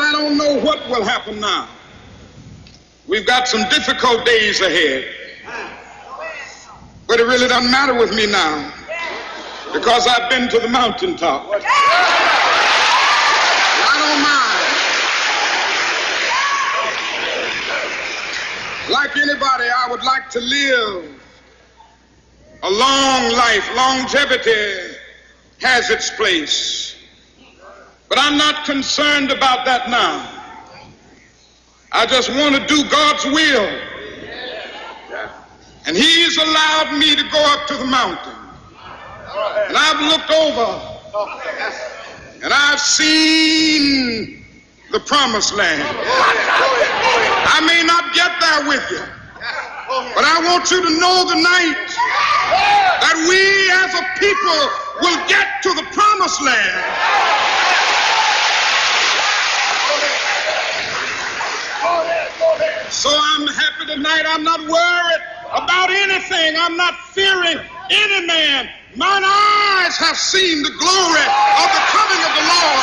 I don't know what will happen now. We've got some difficult days ahead. But it really doesn't matter with me now, because I've been to the mountaintop. I don't mind. Like anybody, I would like to live a long life. Longevity has its place. But I'm not concerned about that now. I just want to do God's will. And He's allowed me to go up to the mountain. And I've looked over and I've seen the promised land. I may not get there with you, but I want you to know tonight that we as a people will get to the promised land. So I'm happy tonight. I'm not worried about anything. I'm not fearing any man. Mine eyes have seen the glory of the coming of the Lord.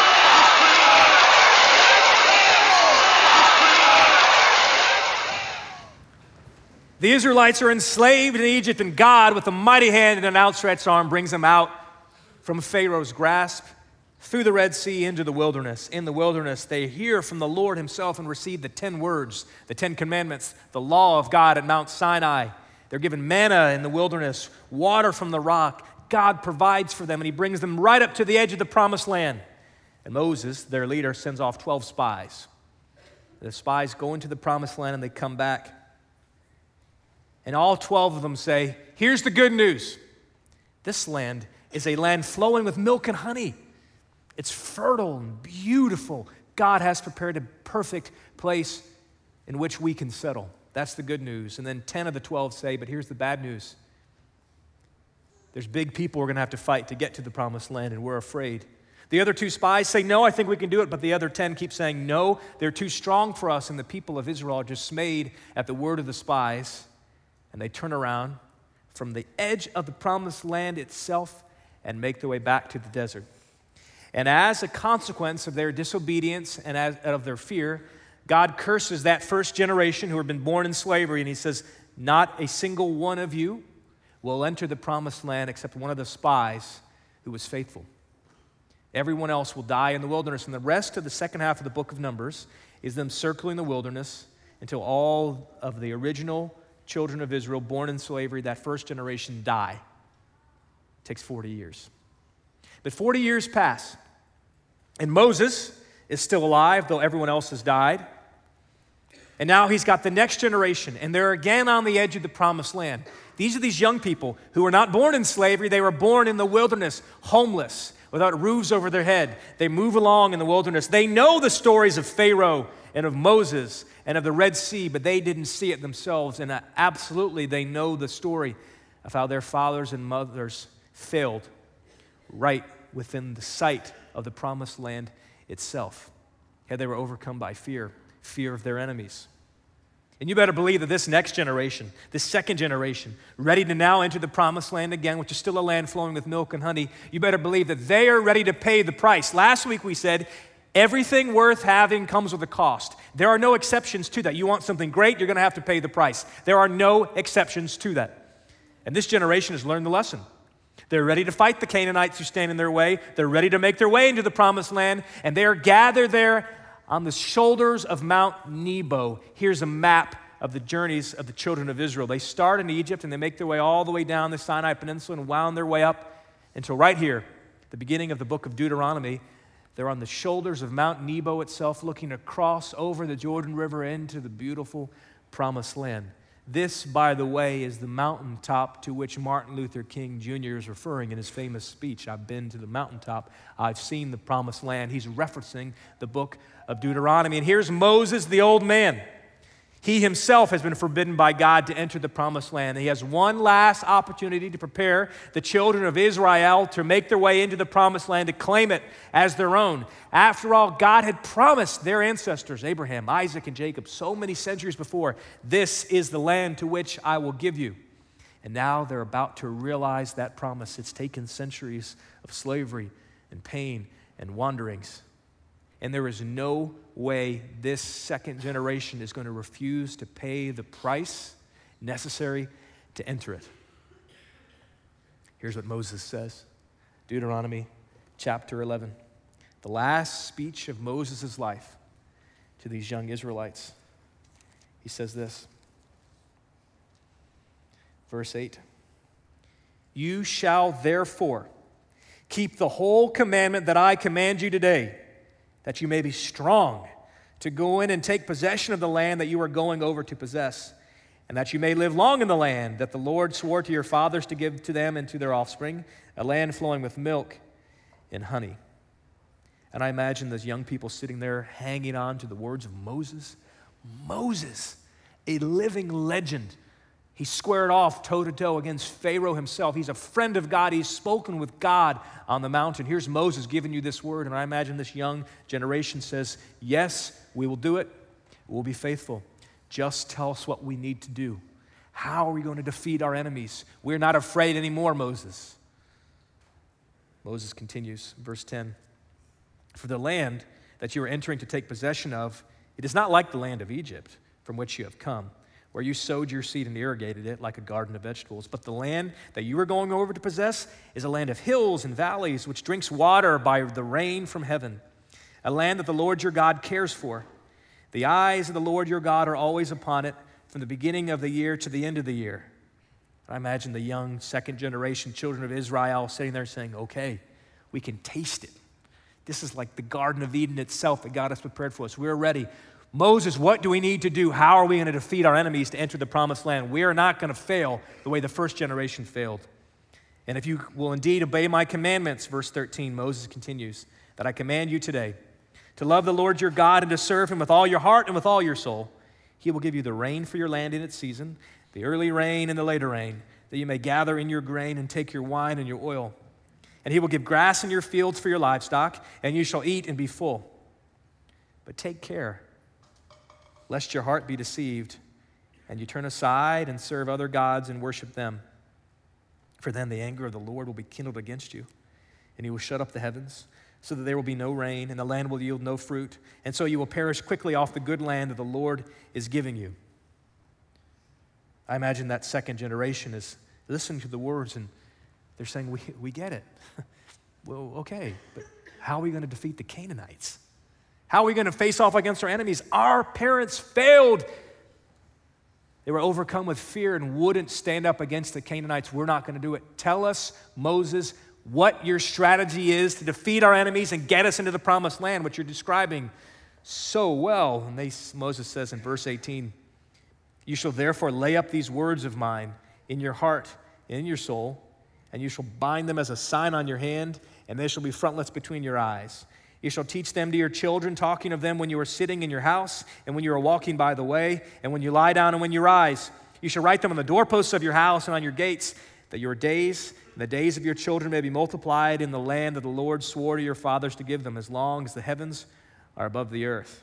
The Israelites are enslaved in Egypt, and God, with a mighty hand and an outstretched arm, brings them out from Pharaoh's grasp through the Red Sea into the wilderness. In the wilderness, they hear from the Lord Himself and receive the 10 words, the 10 commandments, the law of God at Mount Sinai. They're given manna in the wilderness, water from the rock. God provides for them, and He brings them right up to the edge of the promised land. And Moses, their leader, sends off 12 spies. The spies go into the promised land, and they come back. And all 12 of them say, here's the good news. This land is a land flowing with milk and honey. It's fertile and beautiful. God has prepared a perfect place in which we can settle. That's the good news. And then 10 of the 12 say, but here's the bad news. There's big people we're going to have to fight to get to the promised land, and we're afraid. The other 2 spies say, no, I think we can do it. But the other 10 keep saying, no, they're too strong for us. And the people of Israel are dismayed at the word of the spies. And they turn around from the edge of the promised land itself and make their way back to the desert. And as a consequence of their disobedience and of their fear, God curses that first generation who had been born in slavery, and He says, not a single one of you will enter the promised land except one of the spies who was faithful. Everyone else will die in the wilderness. And the rest of the second half of the book of Numbers is them circling the wilderness until all of the original children of Israel born in slavery, that first generation, die. It takes 40 years. But 40 years pass, and Moses is still alive, though everyone else has died. And now he's got the next generation, and they're again on the edge of the promised land. These are these young people who were not born in slavery. They were born in the wilderness, homeless, without roofs over their head. They move along in the wilderness. They know the stories of Pharaoh and of Moses and of the Red Sea, but they didn't see it themselves. And absolutely, they know the story of how their fathers and mothers failed right within the sight of the promised land itself. Yeah, they were overcome by fear of their enemies. And you better believe that this next generation, this second generation, ready to now enter the promised land again, which is still a land flowing with milk and honey, you better believe that they are ready to pay the price. Last week we said, everything worth having comes with a cost. There are no exceptions to that. You want something great, you're going to have to pay the price. There are no exceptions to that. And this generation has learned the lesson. They're ready to fight the Canaanites who stand in their way. They're ready to make their way into the promised land, and they are gathered there on the shoulders of Mount Nebo. Here's a map of the journeys of the children of Israel. They start in Egypt, and they make their way all the way down the Sinai Peninsula and wound their way up until right here, the beginning of the book of Deuteronomy. They're on the shoulders of Mount Nebo itself, looking across over the Jordan River into the beautiful promised land. This, by the way, is the mountaintop to which Martin Luther King Jr. is referring in his famous speech. I've been to the mountaintop. I've seen the promised land. He's referencing the book of Deuteronomy. And here's Moses, the old man. He himself has been forbidden by God to enter the promised land. He has one last opportunity to prepare the children of Israel to make their way into the promised land, to claim it as their own. After all, God had promised their ancestors, Abraham, Isaac, and Jacob, so many centuries before, this is the land to which I will give you. And now they're about to realize that promise. It's taken centuries of slavery and pain and wanderings. And there is no way this second generation is going to refuse to pay the price necessary to enter it. Here's what Moses says. Deuteronomy chapter 11. The last speech of Moses' life to these young Israelites. He says this. Verse 8. You shall therefore keep the whole commandment that I command you today, that you may be strong to go in and take possession of the land that you are going over to possess, and that you may live long in the land that the Lord swore to your fathers to give to them and to their offspring, a land flowing with milk and honey. And I imagine those young people sitting there hanging on to the words of Moses. Moses, a living legend. He squared off toe-to-toe against Pharaoh himself. He's a friend of God. He's spoken with God on the mountain. Here's Moses giving you this word, and I imagine this young generation says, yes, we will do it. We'll be faithful. Just tell us what we need to do. How are we going to defeat our enemies? We're not afraid anymore, Moses. Moses continues, verse 10. For the land that you are entering to take possession of, it is not like the land of Egypt from which you have come, where you sowed your seed and irrigated it like a garden of vegetables. But the land that you are going over to possess is a land of hills and valleys, which drinks water by the rain from heaven, a land that the Lord your God cares for. The eyes of the Lord your God are always upon it, from the beginning of the year to the end of the year. I imagine the young second generation children of Israel sitting there saying, okay, we can taste it. This is like the Garden of Eden itself that God has prepared for us. We're ready. Moses, what do we need to do? How are we going to defeat our enemies to enter the promised land? We are not going to fail the way the first generation failed. And if you will indeed obey my commandments, verse 13, Moses continues, that I command you today, to love the Lord your God and to serve him with all your heart and with all your soul. He will give you the rain for your land in its season, the early rain and the later rain, that you may gather in your grain and take your wine and your oil. And he will give grass in your fields for your livestock, and you shall eat and be full. But take care, lest your heart be deceived, and you turn aside and serve other gods and worship them. For then the anger of the Lord will be kindled against you, and he will shut up the heavens, so that there will be no rain, and the land will yield no fruit. And so you will perish quickly off the good land that the Lord is giving you. I imagine that second generation is listening to the words, and they're saying, we get it. Well, okay, but how are we going to defeat the Canaanites? How are we going to face off against our enemies? Our parents failed. They were overcome with fear and wouldn't stand up against the Canaanites. We're not going to do it. Tell us, Moses, what your strategy is to defeat our enemies and get us into the promised land, which you're describing so well. And Moses says in verse 18, you shall therefore lay up these words of mine in your heart and in your soul, and you shall bind them as a sign on your hand, and they shall be frontlets between your eyes. You shall teach them to your children, talking of them when you are sitting in your house, and when you are walking by the way, and when you lie down and when you rise. You shall write them on the doorposts of your house and on your gates, that your days and the days of your children may be multiplied in the land that the Lord swore to your fathers to give them, as long as the heavens are above the earth.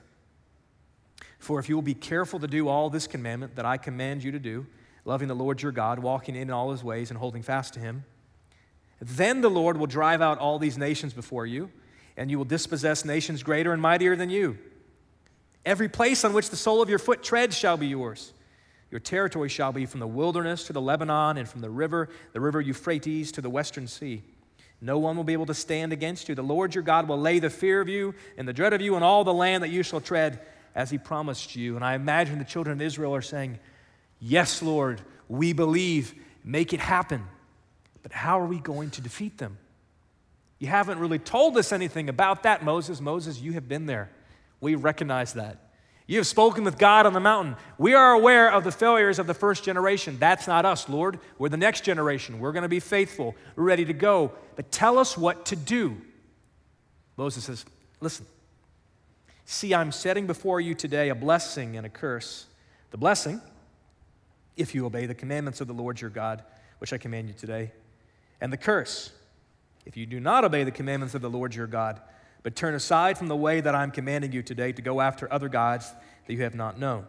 For if you will be careful to do all this commandment that I command you to do, loving the Lord your God, walking in all his ways and holding fast to him, then the Lord will drive out all these nations before you, and you will dispossess nations greater and mightier than you. Every place on which the sole of your foot treads shall be yours. Your territory shall be from the wilderness to the Lebanon, and from the river Euphrates to the western sea. No one will be able to stand against you. The Lord your God will lay the fear of you and the dread of you on all the land that you shall tread, as he promised you. And I imagine the children of Israel are saying, yes, Lord, we believe, make it happen. But how are we going to defeat them? You haven't really told us anything about that, Moses. Moses, you have been there. We recognize that. You have spoken with God on the mountain. We are aware of the failures of the first generation. That's not us, Lord. We're the next generation. We're going to be faithful. We're ready to go. But tell us what to do. Moses says, listen. See, I'm setting before you today a blessing and a curse. The blessing, if you obey the commandments of the Lord your God, which I command you today. And the curse, if you do not obey the commandments of the Lord your God, but turn aside from the way that I'm commanding you today to go after other gods that you have not known.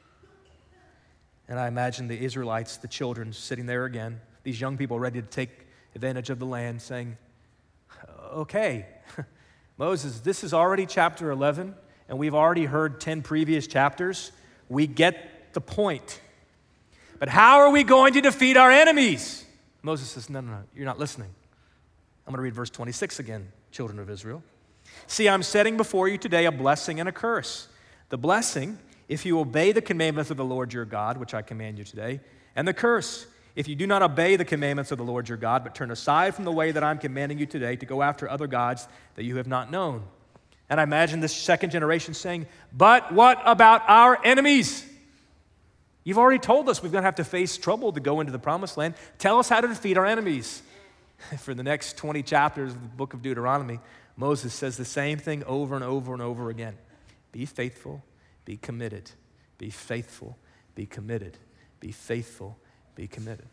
And I imagine the Israelites, the children, sitting there again, these young people ready to take advantage of the land, saying, okay, Moses, this is already chapter 11, and we've already heard 10 previous chapters. We get the point. But how are we going to defeat our enemies? Moses says, no, you're not listening. I'm going to read verse 26 again, children of Israel. See, I'm setting before you today a blessing and a curse. The blessing, if you obey the commandments of the Lord your God, which I command you today, and the curse, if you do not obey the commandments of the Lord your God, but turn aside from the way that I'm commanding you today to go after other gods that you have not known. And I imagine this second generation saying, but what about our enemies? You've already told us we're going to have to face trouble to go into the promised land. Tell us how to defeat our enemies. For the next 20 chapters of the book of Deuteronomy, Moses says the same thing over and over and over again. Be faithful, be committed. Be faithful, be committed. Be faithful, be committed.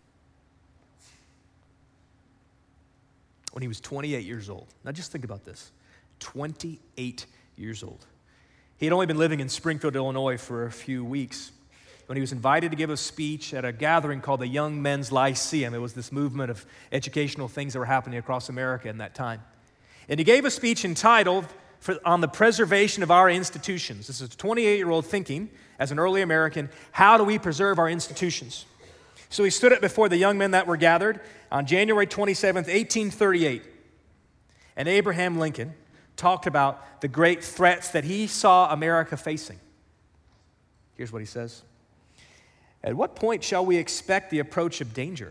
When he was 28 years old, now just think about this, 28 years old. He had only been living in Springfield, Illinois for a few weeks when he was invited to give a speech at a gathering called the Young Men's Lyceum. It was this movement of educational things that were happening across America in that time. And he gave a speech entitled on the preservation of our institutions. This is a 28-year-old thinking, as an early American, how do we preserve our institutions? So he stood up before the young men that were gathered on January 27th, 1838. And Abraham Lincoln talked about the great threats that he saw America facing. Here's what he says. At what point shall we expect the approach of danger?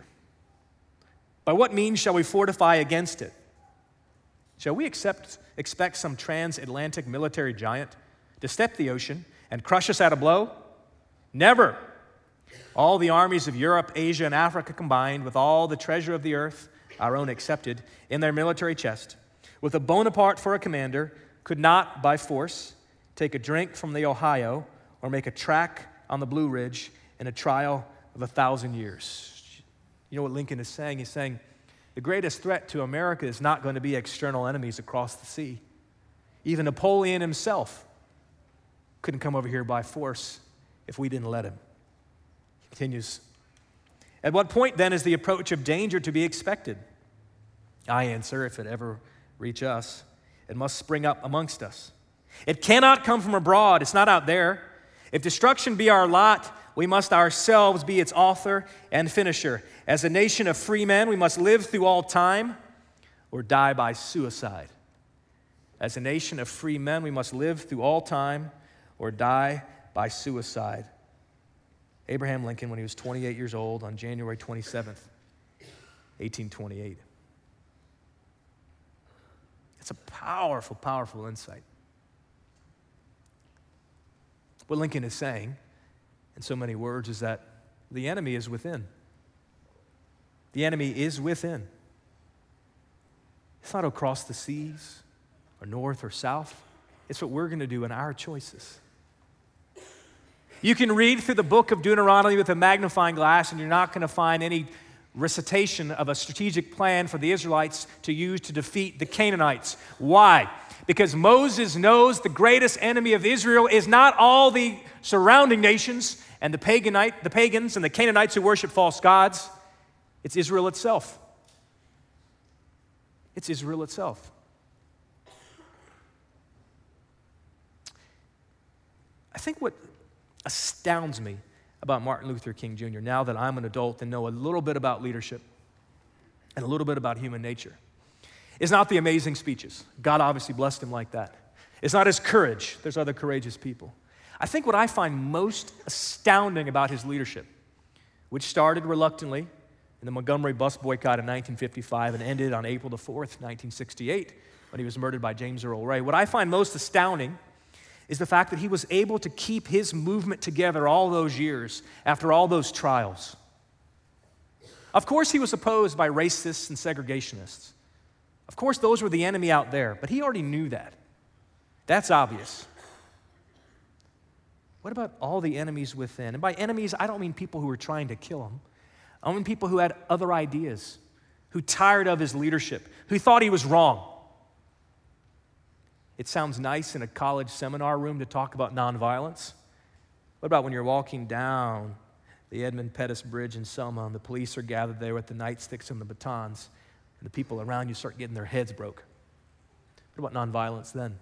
By what means shall we fortify against it? Shall we expect some transatlantic military giant to step the ocean and crush us at a blow? Never. All the armies of Europe, Asia, and Africa combined, with all the treasure of the earth, our own excepted, in their military chest, with a Bonaparte for a commander, could not, by force, take a drink from the Ohio or make a track on the Blue Ridge in a trial of 1,000 years. You know what Lincoln is saying? He's saying, the greatest threat to America is not going to be external enemies across the sea. Even Napoleon himself couldn't come over here by force if we didn't let him. He continues. At what point then is the approach of danger to be expected? I answer, if it ever reach us, it must spring up amongst us. It cannot come from abroad. It's not out there. If destruction be our lot, we must ourselves be its author and finisher. As a nation of free men, we must live through all time or die by suicide. As a nation of free men, we must live through all time or die by suicide. Abraham Lincoln, when he was 28 years old, on January 27th, 1828. It's a powerful, powerful insight. What Lincoln is saying, in so many words, is that the enemy is within. The enemy is within. It's not across the seas or north or south. It's what we're going to do in our choices. You can read through the book of Deuteronomy with a magnifying glass, and you're not going to find any recitation of a strategic plan for the Israelites to use to defeat the Canaanites. Why? Because Moses knows the greatest enemy of Israel is not all the surrounding nations and the pagans and the Canaanites who worship false gods. It's Israel itself. It's Israel itself. I think what astounds me about Martin Luther King Jr., now that I'm an adult and know a little bit about leadership and a little bit about human nature, is not the amazing speeches. God obviously blessed him like that. It's not his courage. There's other courageous people. I think what I find most astounding about his leadership, which started reluctantly in the Montgomery bus boycott in 1955 and ended on April the 4th, 1968, when he was murdered by James Earl Ray. What I find most astounding is the fact that he was able to keep his movement together all those years after all those trials. Of course, he was opposed by racists and segregationists. Of course, those were the enemy out there, but he already knew that. That's obvious. What about all the enemies within? And by enemies, I don't mean people who were trying to kill him. I mean people who had other ideas, who tired of his leadership, who thought he was wrong. It sounds nice in a college seminar room to talk about nonviolence. What about when you're walking down the Edmund Pettus Bridge in Selma and the police are gathered there with the nightsticks and the batons, and the people around you start getting their heads broke? What about nonviolence then?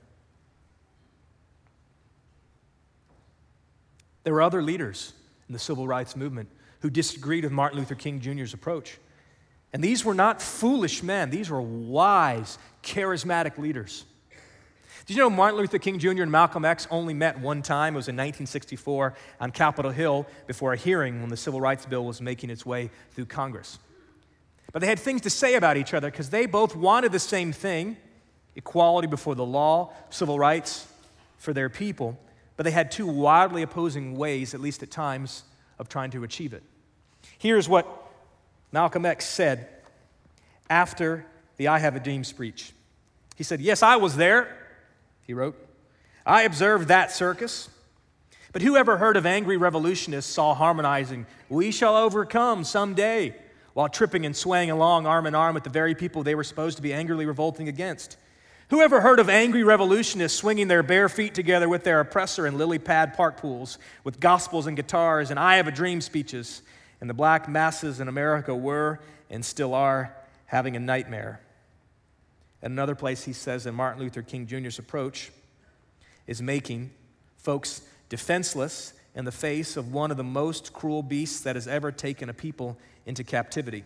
There were other leaders in the civil rights movement who disagreed with Martin Luther King Jr.'s approach. And these were not foolish men. These were wise, charismatic leaders. Did you know Martin Luther King Jr. and Malcolm X only met one time? It was in 1964 on Capitol Hill before a hearing when the Civil Rights Bill was making its way through Congress. But they had things to say about each other because they both wanted the same thing, equality before the law, civil rights for their people, but they had two wildly opposing ways, at least at times, of trying to achieve it. Here's what Malcolm X said after the I Have a Dream speech. He said, "Yes, I was there," he wrote. "I observed that circus. But who ever heard of angry revolutionists all harmonizing, 'We shall overcome someday,' while tripping and swaying along arm in arm with the very people they were supposed to be angrily revolting against? Who ever heard of angry revolutionists swinging their bare feet together with their oppressor in lily pad park pools, with gospels and guitars and I Have a Dream speeches? And the black masses in America were, and still are, having a nightmare." At another place, he says that Martin Luther King Jr.'s approach is making folks defenseless in the face of one of the most cruel beasts that has ever taken a people into captivity.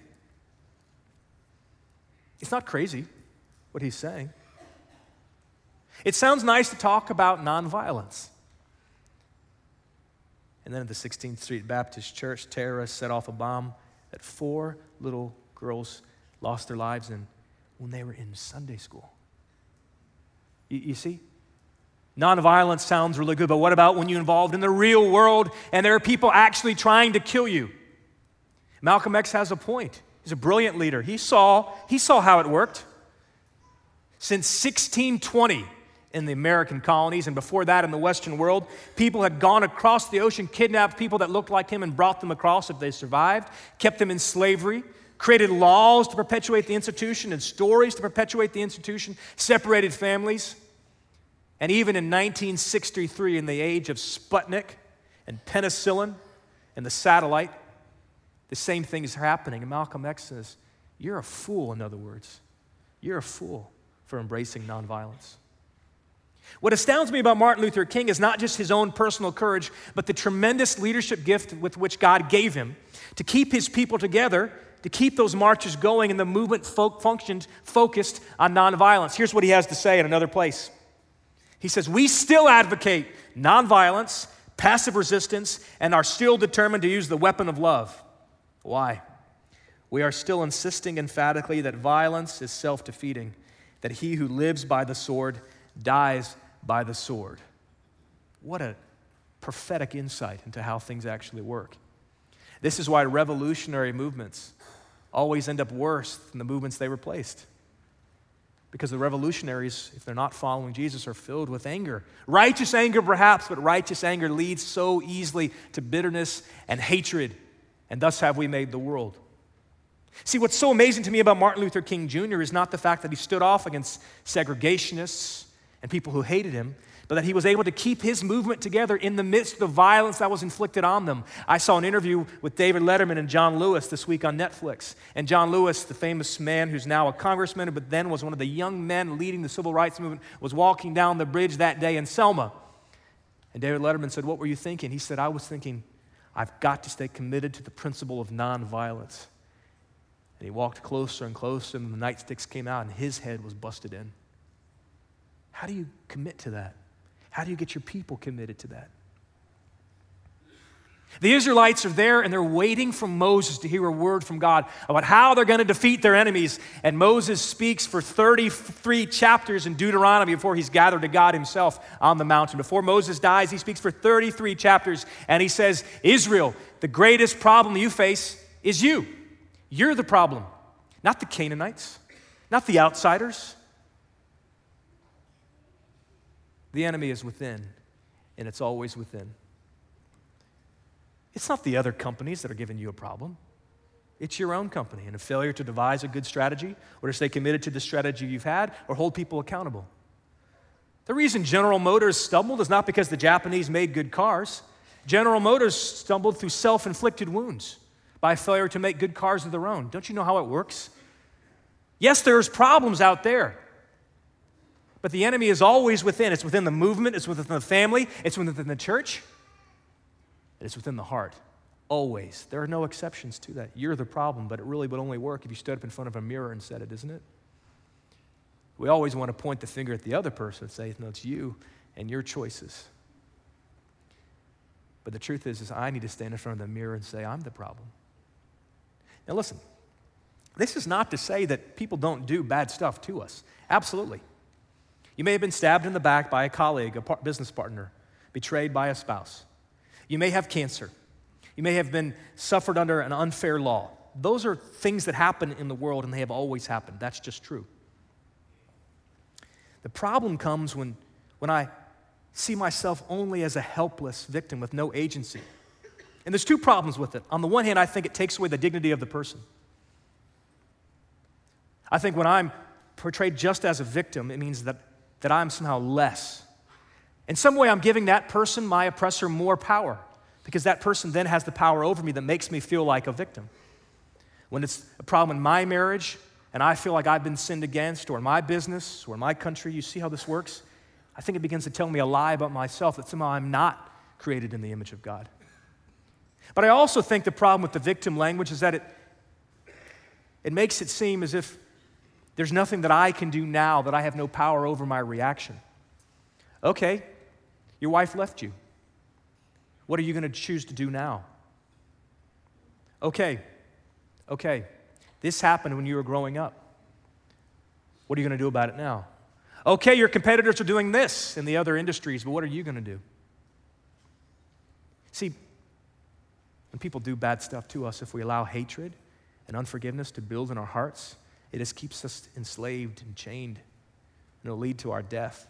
It's not crazy what he's saying. It sounds nice to talk about nonviolence. And then at the 16th Street Baptist Church, terrorists set off a bomb that 4 little girls lost their lives in when they were in Sunday school. You see? Nonviolence sounds really good, but what about when you're involved in the real world and there are people actually trying to kill you? Malcolm X has a point. He's a brilliant leader. He saw how it worked. Since 1620, in the American colonies, and before that in the Western world, people had gone across the ocean, kidnapped people that looked like him and brought them across if they survived, kept them in slavery, created laws to perpetuate the institution and stories to perpetuate the institution, separated families. And even in 1963, in the age of Sputnik and penicillin and the satellite, the same thing is happening. And Malcolm X says, you're a fool, in other words. You're a fool for embracing nonviolence. What astounds me about Martin Luther King is not just his own personal courage, but the tremendous leadership gift with which God gave him to keep his people together, to keep those marches going, and the movement functioned focused on nonviolence. Here's what he has to say in another place. He says, "We still advocate nonviolence, passive resistance, and are still determined to use the weapon of love." Why? "We are still insisting emphatically that violence is self-defeating, that he who lives by the sword dies by the sword." What a prophetic insight into how things actually work. This is why revolutionary movements always end up worse than the movements they replaced. Because the revolutionaries, if they're not following Jesus, are filled with anger. Righteous anger perhaps, but righteous anger leads so easily to bitterness and hatred, and thus have we made the world. See, what's so amazing to me about Martin Luther King Jr. is not the fact that he stood off against segregationists and people who hated him, but that he was able to keep his movement together in the midst of the violence that was inflicted on them. I saw an interview with David Letterman and John Lewis this week on Netflix. And John Lewis, the famous man who's now a congressman, but then was one of the young men leading the civil rights movement, was walking down the bridge that day in Selma. And David Letterman said, "What were you thinking?" He said, "I was thinking, I've got to stay committed to the principle of nonviolence." And he walked closer and closer, and the nightsticks came out, and his head was busted in. How do you commit to that? How do you get your people committed to that? The Israelites are there, and they're waiting for Moses to hear a word from God about how they're going to defeat their enemies. And Moses speaks for 33 chapters in Deuteronomy before he's gathered to God himself on the mountain. Before Moses dies, he speaks for 33 chapters, and he says, "Israel, the greatest problem you face is you. You're the problem, not the Canaanites, not the outsiders. The enemy is within, and it's always within. It's not the other companies that are giving you a problem. It's your own company and a failure to devise a good strategy or to stay committed to the strategy you've had or hold people accountable. The reason General Motors stumbled is not because the Japanese made good cars. General Motors stumbled through self-inflicted wounds by failure to make good cars of their own. Don't you know how it works? Yes, there's problems out there. But the enemy is always within. It's within the movement, it's within the family, it's within the church, and it's within the heart. Always. There are no exceptions to that. You're the problem, but it really would only work if you stood up in front of a mirror and said it, isn't it? We always want to point the finger at the other person and say, no, it's you and your choices. But the truth is I need to stand in front of the mirror and say, I'm the problem. Now listen, this is not to say that people don't do bad stuff to us. Absolutely. You may have been stabbed in the back by a colleague, a business partner, betrayed by a spouse. You may have cancer. You may have been suffered under an unfair law. Those are things that happen in the world, and they have always happened. That's just true. The problem comes when I see myself only as a helpless victim with no agency. And there's two problems with it. On the one hand, I think it takes away the dignity of the person. I think when I'm portrayed just as a victim, it means that I'm somehow less. In some way, I'm giving that person, my oppressor, more power because that person then has the power over me that makes me feel like a victim. When it's a problem in my marriage and I feel like I've been sinned against, or in my business, or in my country, you see how this works? I think it begins to tell me a lie about myself that somehow I'm not created in the image of God. But I also think the problem with the victim language is that it makes it seem as if there's nothing that I can do now, that I have no power over my reaction. Okay, your wife left you. What are you going to choose to do now? Okay, this happened when you were growing up. What are you going to do about it now? Okay, your competitors are doing this in the other industries, but what are you going to do? See, when people do bad stuff to us, if we allow hatred and unforgiveness to build in our hearts, it just keeps us enslaved and chained, and it'll lead to our death.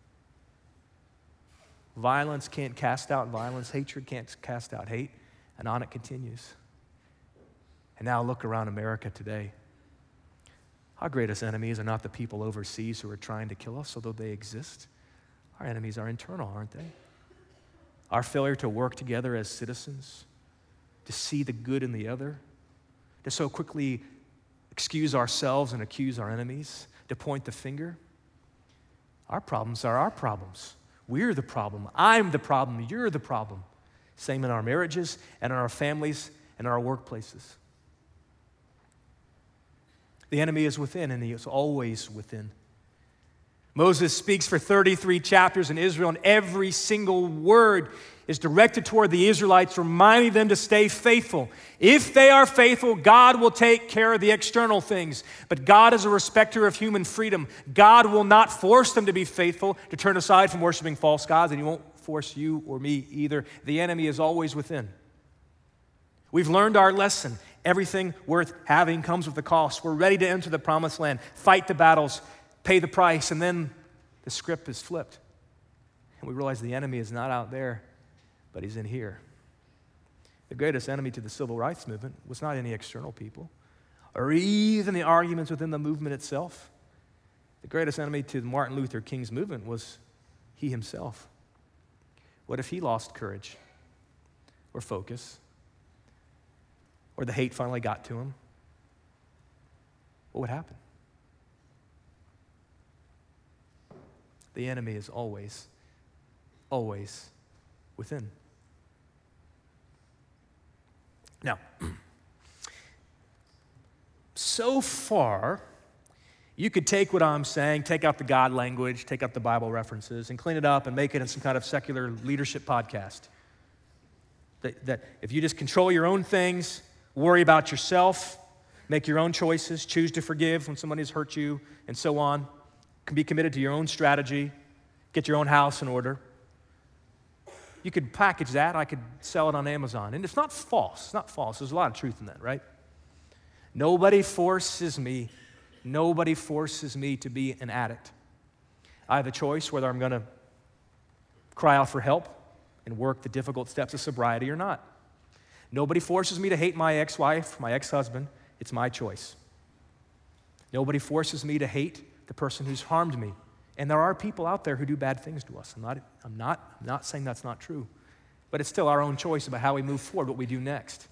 Violence can't cast out violence. Hatred can't cast out hate. And on it continues. And now look around America today. Our greatest enemies are not the people overseas who are trying to kill us, although they exist. Our enemies are internal, aren't they? Our failure to work together as citizens, to see the good in the other, to so quickly excuse ourselves and accuse our enemies, to point the finger. Our problems are our problems. We're the problem. I'm the problem. You're the problem. Same in our marriages and in our families and in our workplaces. The enemy is within, and he is always within. Moses speaks for 33 chapters in Israel, and every single word is directed toward the Israelites, reminding them to stay faithful. If they are faithful, God will take care of the external things. But God is a respecter of human freedom. God will not force them to be faithful, to turn aside from worshiping false gods, and he won't force you or me either. The enemy is always within. We've learned our lesson. Everything worth having comes with a cost. We're ready to enter the promised land, fight the battles, pay the price, and then the script is flipped. And we realize the enemy is not out there, but he's in here. The greatest enemy to the civil rights movement was not any external people, or even the arguments within the movement itself. The greatest enemy to Martin Luther King's movement was he himself. What if he lost courage or focus, or the hate finally got to him? What would happen? The enemy is always, always within. Now, so far, you could take what I'm saying, take out the God language, take out the Bible references, and clean it up and make it in some kind of secular leadership podcast. That if you just control your own things, worry about yourself, make your own choices, choose to forgive when somebody has hurt you, and so on, can be committed to your own strategy, get your own house in order. You could package that. I could sell it on Amazon. And it's not false. It's not false. There's a lot of truth in that, right? Nobody forces me to be an addict. I have a choice whether I'm going to cry out for help and work the difficult steps of sobriety or not. Nobody forces me to hate my ex-wife, my ex-husband. It's my choice. Nobody forces me to hate the person who's harmed me. And there are people out there who do bad things to us. I'm not saying that's not true. But it's still our own choice about how we move forward, what we do next.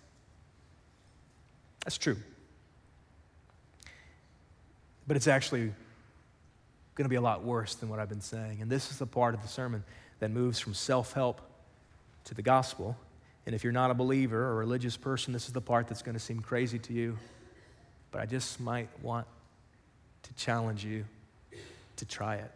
That's true. But it's actually going going to be a lot worse than what I've been saying. And this is the part of the sermon that moves from self-help to the gospel. And if you're not a believer or a religious person, this is the part that's going to seem crazy to you. But I just might want to challenge you to try it.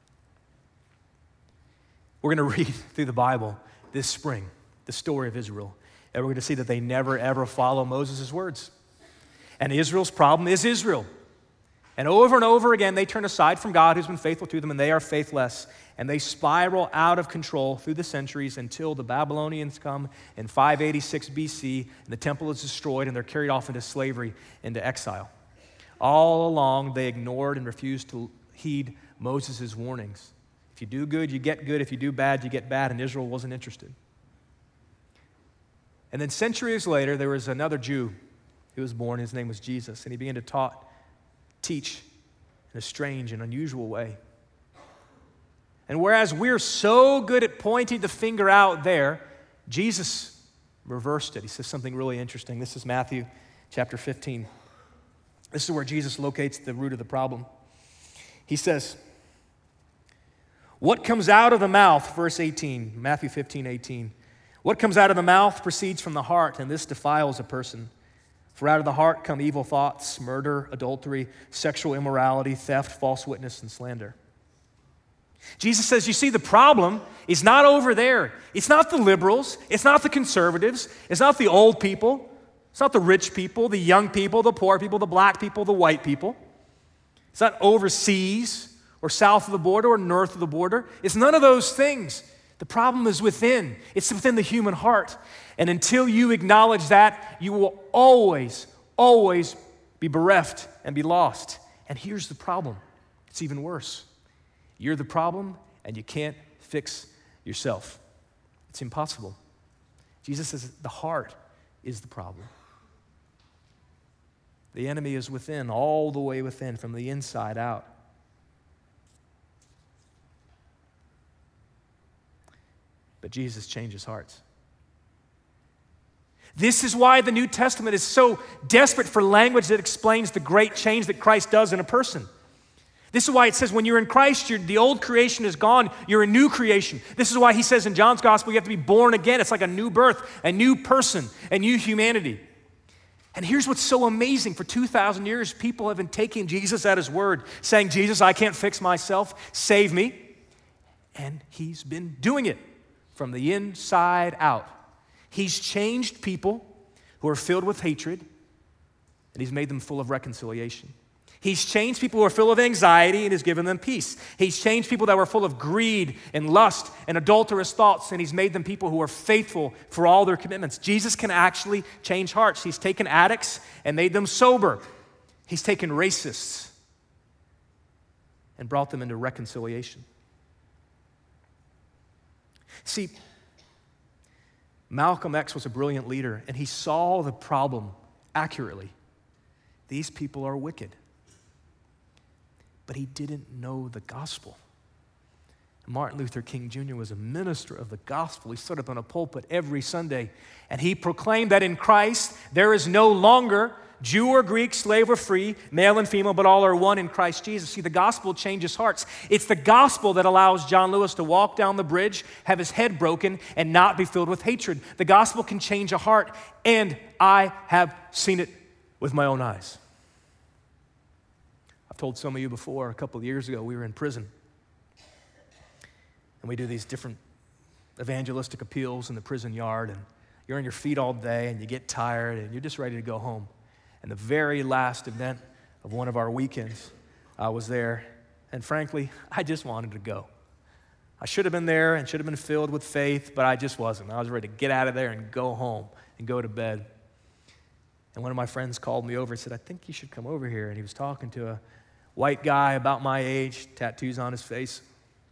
We're going to read through the Bible this spring, the story of Israel. And we're going to see that they never, ever follow Moses' words. And Israel's problem is Israel. And over again, they turn aside from God who's been faithful to them, and they are faithless. And they spiral out of control through the centuries until the Babylonians come in 586 BC, and the temple is destroyed, and they're carried off into slavery, into exile. All along, they ignored and refused to heed Moses' warnings. If you do good, you get good. If you do bad, you get bad. And Israel wasn't interested. And then centuries later, there was another Jew who was born. His name was Jesus. And he began to teach in a strange and unusual way. And whereas we're so good at pointing the finger out there, Jesus reversed it. He says something really interesting. This is Matthew chapter 15. This is where Jesus locates the root of the problem. He says, what comes out of the mouth, verse 18, Matthew 15:18. What comes out of the mouth proceeds from the heart, and this defiles a person. For out of the heart come evil thoughts, murder, adultery, sexual immorality, theft, false witness, and slander. Jesus says, you see, the problem is not over there. It's not the liberals. It's not the conservatives. It's not the old people. It's not the rich people, the young people, the poor people, the black people, the white people. It's not overseas or south of the border or north of the border. It's none of those things. The problem is within. It's within the human heart. And until you acknowledge that, you will always, always be bereft and be lost. And here's the problem. It's even worse. You're the problem, and you can't fix yourself. It's impossible. Jesus says the heart is the problem. The enemy is within, all the way within, from the inside out. But Jesus changes hearts. This is why the New Testament is so desperate for language that explains the great change that Christ does in a person. This is why it says when you're in Christ, the old creation is gone, you're a new creation. This is why he says in John's gospel, you have to be born again. It's like a new birth, a new person, a new humanity. And here's what's so amazing. For 2,000 years, people have been taking Jesus at his word, saying, Jesus, I can't fix myself, save me. And he's been doing it from the inside out. He's changed people who are filled with hatred, and he's made them full of reconciliation. He's changed people who are full of anxiety and has given them peace. He's changed people that were full of greed and lust and adulterous thoughts, and he's made them people who are faithful for all their commitments. Jesus can actually change hearts. He's taken addicts and made them sober. He's taken racists and brought them into reconciliation. See, Malcolm X was a brilliant leader, and he saw the problem accurately. These people are wicked. But he didn't know the gospel. Martin Luther King Jr. was a minister of the gospel. He stood up on a pulpit every Sunday, and he proclaimed that in Christ there is no longer Jew or Greek, slave or free, male and female, but all are one in Christ Jesus. See, the gospel changes hearts. It's the gospel that allows John Lewis to walk down the bridge, have his head broken, and not be filled with hatred. The gospel can change a heart, and I have seen it with my own eyes. I've told some of you before, a couple of years ago, we were in prison. And we do these different evangelistic appeals in the prison yard, and you're on your feet all day, and you get tired, and you're just ready to go home. And the very last event of one of our weekends, I was there, and frankly, I just wanted to go. I should have been there and should have been filled with faith, but I just wasn't. I was ready to get out of there and go home and go to bed. And one of my friends called me over and said, I think you should come over here. And he was talking to a white guy about my age, tattoos on his face.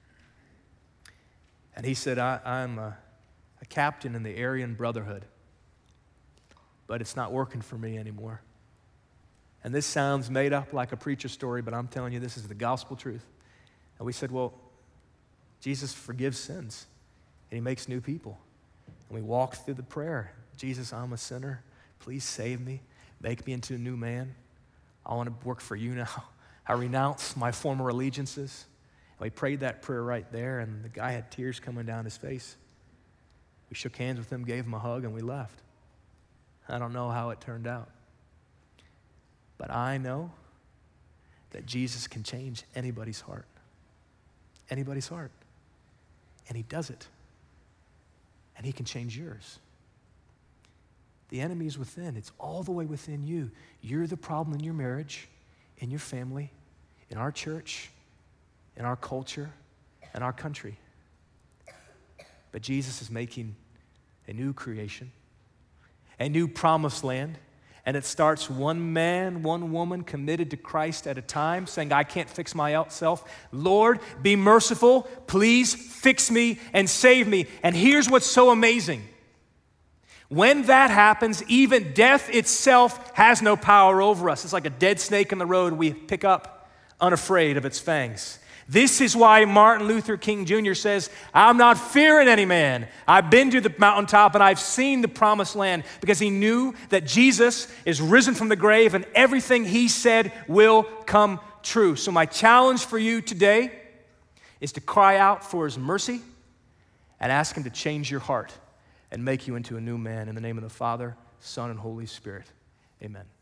And he said, I'm a captain in the Aryan Brotherhood, but it's not working for me anymore. And this sounds made up like a preacher story, but I'm telling you, this is the gospel truth. And we said, well, Jesus forgives sins, and he makes new people. And we walked through the prayer. Jesus, I'm a sinner. Please save me. Make me into a new man. I want to work for you now. I renounce my former allegiances. And we prayed that prayer right there, and the guy had tears coming down his face. We shook hands with him, gave him a hug, and we left. I don't know how it turned out. But I know that Jesus can change anybody's heart. Anybody's heart. And he does it. And he can change yours. The enemy is within. It's all the way within you. You're the problem in your marriage, in your family, in our church, in our culture, in our country. But Jesus is making a new creation, a new promised land, and it starts one man, one woman committed to Christ at a time, saying, I can't fix myself. Lord, be merciful. Please fix me and save me. And here's what's so amazing. When that happens, even death itself has no power over us. It's like a dead snake in the road we pick up unafraid of its fangs. This is why Martin Luther King Jr. says, I'm not fearing any man. I've been to the mountaintop and I've seen the promised land, because he knew that Jesus is risen from the grave and everything he said will come true. So my challenge for you today is to cry out for his mercy and ask him to change your heart and make you into a new man. In the name of the Father, Son, and Holy Spirit, amen.